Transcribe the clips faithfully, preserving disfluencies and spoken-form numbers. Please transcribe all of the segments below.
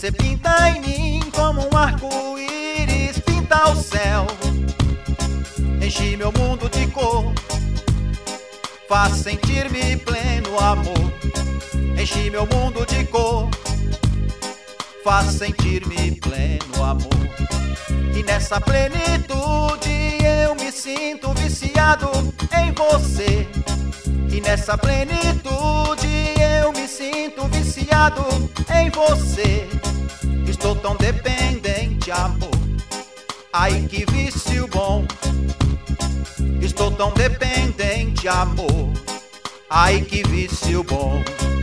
Você pinta em mim como um arco-íris pinta o céu. Enche meu mundo de cor, faz sentir-me pleno amor. Enche meu mundo de cor, faz sentir-me pleno amor. E nessa plenitude eu me sinto viciado em você. E nessa plenitude eu me sinto viciado em você. Estou tão dependente, amor, ai que vício bom. Estou tão dependente, amor, ai que vício bom.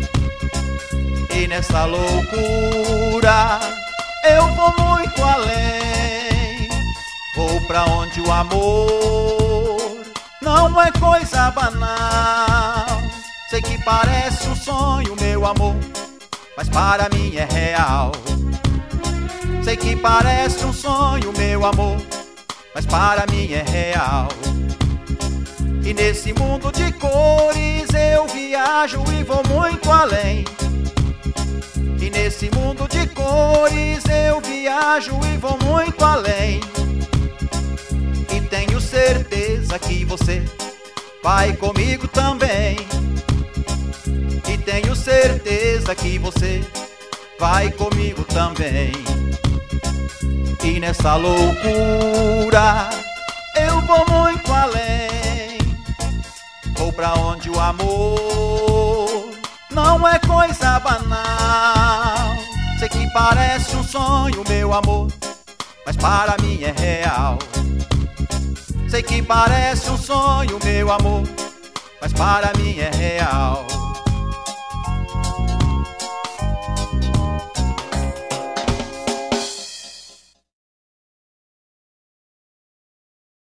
E nessa loucura eu vou muito além. Vou pra onde o amor não é coisa banal. Sei que parece um sonho, meu amor, mas para mim é real. Sei que parece um sonho, meu amor, mas para mim é real. E nesse mundo de cores eu viajo e vou muito além. E nesse mundo de cores eu viajo e vou muito além. E tenho certeza que você vai comigo também. E tenho certeza que você vai comigo também. E nessa loucura eu vou muito além. Vou pra onde o amor não é coisa banal. Sei que parece um sonho, meu amor, mas para mim é real. Sei que parece um sonho, meu amor, mas para mim é real.